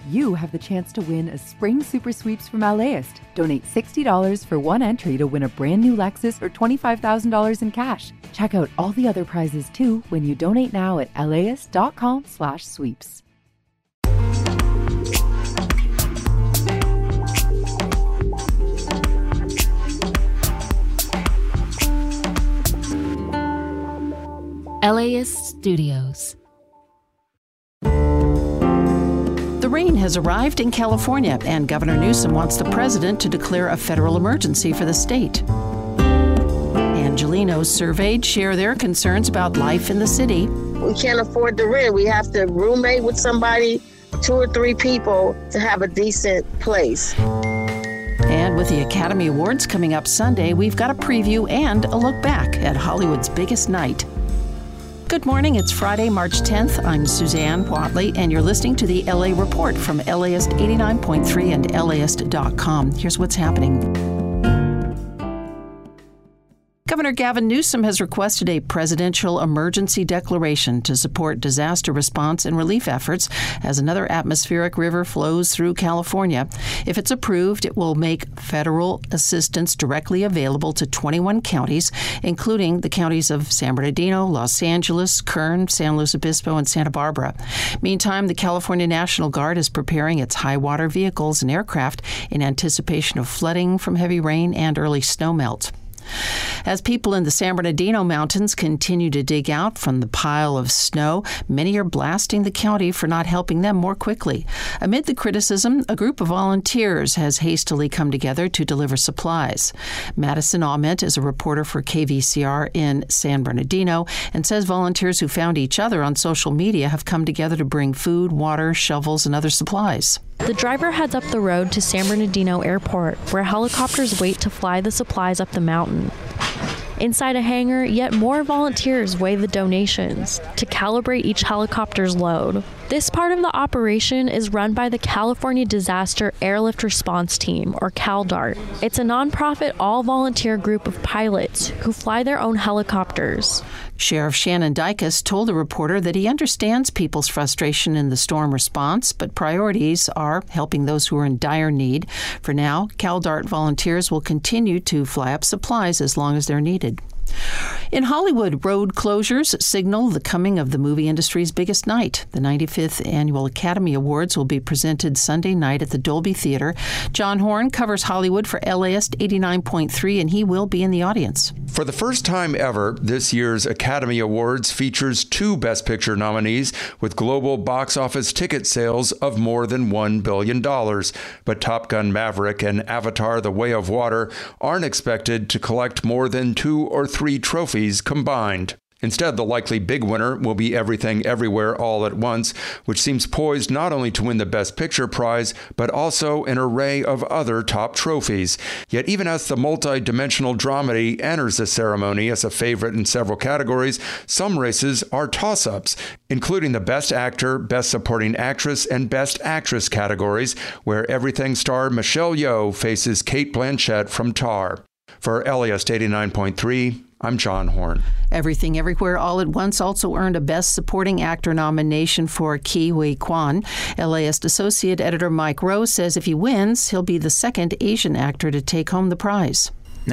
you have the chance to win a Spring Super Sweeps from LAist. Donate $60 for one entry to win a brand new Lexus or $25,000 in cash. Check out all the other prizes too when you donate now at LAist.com/sweeps. LAist Studios. The rain has arrived in California, and Governor Newsom wants the president to declare a federal emergency for the state. Angelenos surveyed share their concerns about life in the city. We can't afford the rent. We have to roommate with somebody, 2 or 3 people, to have a decent place. And with the Academy Awards coming up Sunday, we've got a preview and a look back at Hollywood's biggest night. Good morning. It's Friday, March 10th. I'm Suzanne Watley, and you're listening to the LA Report from LAist 89.3 and LAist.com. Here's what's happening. Governor Gavin Newsom has requested a presidential emergency declaration to support disaster response and relief efforts as another atmospheric river flows through California. If it's approved, it will make federal assistance directly available to 21 counties, including the counties of San Bernardino, Los Angeles, Kern, San Luis Obispo, and Santa Barbara. Meantime, the California National Guard is preparing its high-water vehicles and aircraft in anticipation of flooding from heavy rain and early snowmelt. As people in the San Bernardino Mountains continue to dig out from the pile of snow, many are blasting the county for not helping them more quickly. Amid the criticism, a group of volunteers has hastily come together to deliver supplies. Madison Aument is a reporter for KVCR in San Bernardino and says volunteers who found each other on social media have come together to bring food, water, shovels, and other supplies. The driver heads up the road to San Bernardino Airport, where helicopters wait to fly the supplies up the mountain. Inside a hangar, yet more volunteers weigh the donations to calibrate each helicopter's load. This part of the operation is run by the California Disaster Airlift Response Team, or CalDART. It's a nonprofit, all-volunteer group of pilots who fly their own helicopters. Sheriff Shannon Dicus told the reporter that he understands people's frustration in the storm response, but priorities are helping those who are in dire need. For now, CalDART volunteers will continue to fly up supplies as long as they're needed. In Hollywood, road closures signal the coming of the movie industry's biggest night. The 95th Annual Academy Awards will be presented Sunday night at the Dolby Theater. John Horn covers Hollywood for LAist 89.3, and he will be in the audience. For the first time ever, this year's Academy Awards features 2 Best Picture nominees with global box office ticket sales of more than $1 billion. But Top Gun Maverick and Avatar: The Way of Water aren't expected to collect more than 2 or 3 trophies combined. Instead, the likely big winner will be Everything Everywhere All at Once, which seems poised not only to win the Best Picture prize, but also an array of other top trophies. Yet even as the multi-dimensional dramedy enters the ceremony as a favorite in several categories, some races are toss-ups, including the Best Actor, Best Supporting Actress, and Best Actress categories, where Everything star Michelle Yeoh faces Cate Blanchett from Tar. For LAist 89.3, I'm John Horn. Everything Everywhere All at Once also earned a Best Supporting Actor nomination for Ke Huy Quan. LAist Associate Editor Mike Rowe says if he wins, he'll be the second Asian actor to take home the prize.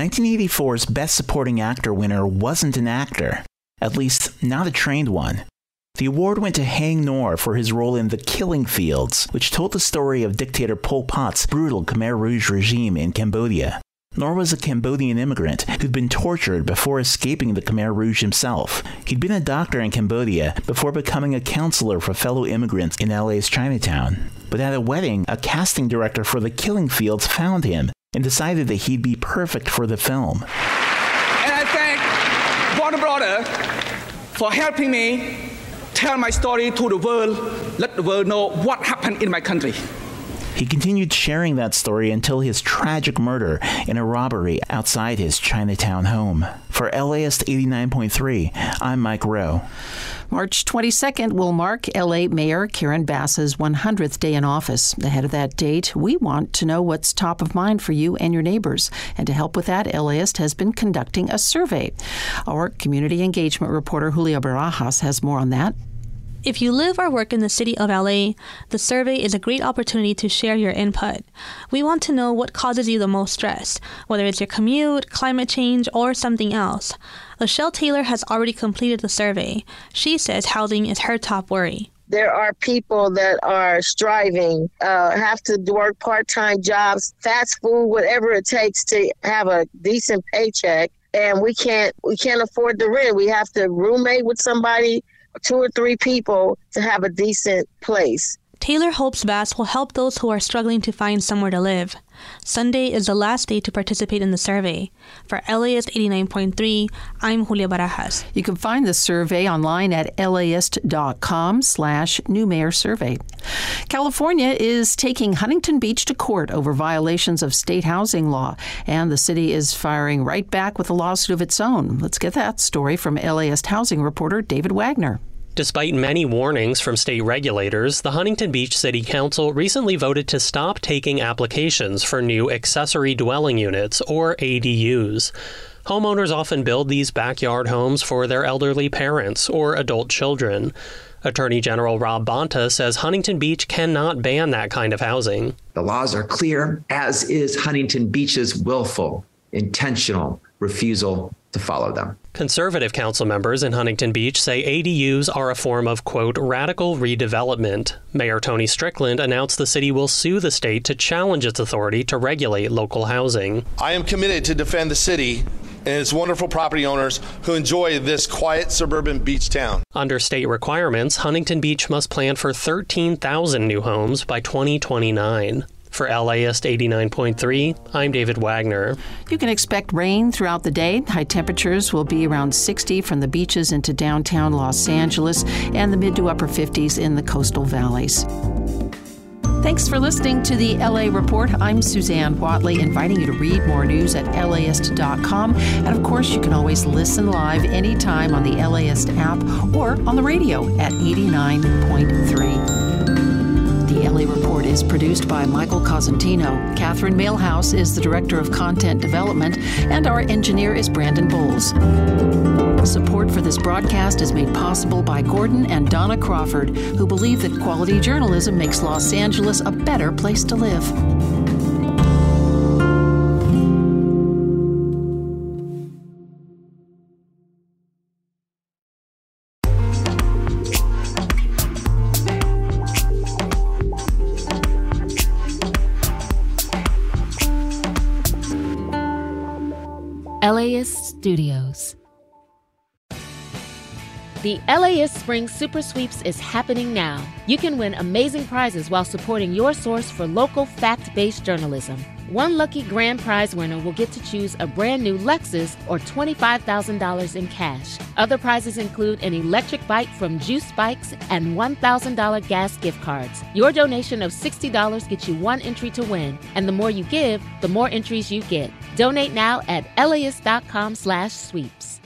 1984's Best Supporting Actor winner wasn't an actor, at least not a trained one. The award went to Hang Nor for his role in The Killing Fields, which told the story of dictator Pol Pot's brutal Khmer Rouge regime in Cambodia. Nor was a Cambodian immigrant who'd been tortured before escaping the Khmer Rouge himself. He'd been a doctor in Cambodia before becoming a counselor for fellow immigrants in LA's Chinatown. But at a wedding, a casting director for The Killing Fields found him and decided that he'd be perfect for the film. And I thank Warner Brothers for helping me tell my story to the world, let the world know what happened in my country. He continued sharing that story until his tragic murder in a robbery outside his Chinatown home. For LAist 89.3, I'm Mike Rowe. March 22nd will mark L.A. Mayor Karen Bass's 100th day in office. Ahead of that date, we want to know what's top of mind for you and your neighbors. And to help with that, LAist has been conducting a survey. Our community engagement reporter Julia Barajas has more on that. If you live or work in the city of LA, the survey is a great opportunity to share your input. We want to know what causes you the most stress, whether it's your commute, climate change, or something else. Lachelle Taylor has already completed the survey. She says housing is her top worry. There are people that are striving, have to work part-time jobs, fast food, whatever it takes to have a decent paycheck. And we can't afford the rent. We have to roommate with somebody, 2 or 3 people, to have a decent place. Taylor hopes BASS will help those who are struggling to find somewhere to live. Sunday is the last day to participate in the survey. For LAist 89.3, I'm Julia Barajas. You can find the survey online at laist.com/new mayor survey. California is taking Huntington Beach to court over violations of state housing law, and the city is firing right back with a lawsuit of its own. Let's get that story from LAist housing reporter David Wagner. Despite many warnings from state regulators, the Huntington Beach City Council recently voted to stop taking applications for new accessory dwelling units, or ADUs. Homeowners often build these backyard homes for their elderly parents or adult children. Attorney General Rob Bonta says Huntington Beach cannot ban that kind of housing. The laws are clear, as is Huntington Beach's willful, intentional refusal to follow them. Conservative council members in Huntington Beach say ADUs are a form of, quote, radical redevelopment. Mayor Tony Strickland announced the city will sue the state to challenge its authority to regulate local housing. I am committed to defend the city and its wonderful property owners who enjoy this quiet suburban beach town. Under state requirements, Huntington Beach must plan for 13,000 new homes by 2029. For LAist 89.3, I'm David Wagner. You can expect rain throughout the day. High temperatures will be around 60 from the beaches into downtown Los Angeles and the mid to upper 50s in the coastal valleys. Thanks for listening to the LA Report. I'm Suzanne Watley, inviting you to read more news at laist.com. And of course, you can always listen live anytime on the LAist app or on the radio at 89.3. The LA Report is produced by Michael Cosentino. Catherine Mailhouse is the Director of Content Development, and our engineer is Brandon Bowles. Support for this broadcast is made possible by Gordon and Donna Crawford, who believe that quality journalism makes Los Angeles a better place to live. LAist Studios. The LAist Spring Super Sweeps is happening now. You can win amazing prizes while supporting your source for local fact-based journalism. One lucky grand prize winner will get to choose a brand new Lexus or $25,000 in cash. Other prizes include an electric bike from Juice Bikes and $1,000 gas gift cards. Your donation of $60 gets you one entry to win, and the more you give, the more entries you get. Donate now at laist.com/sweeps.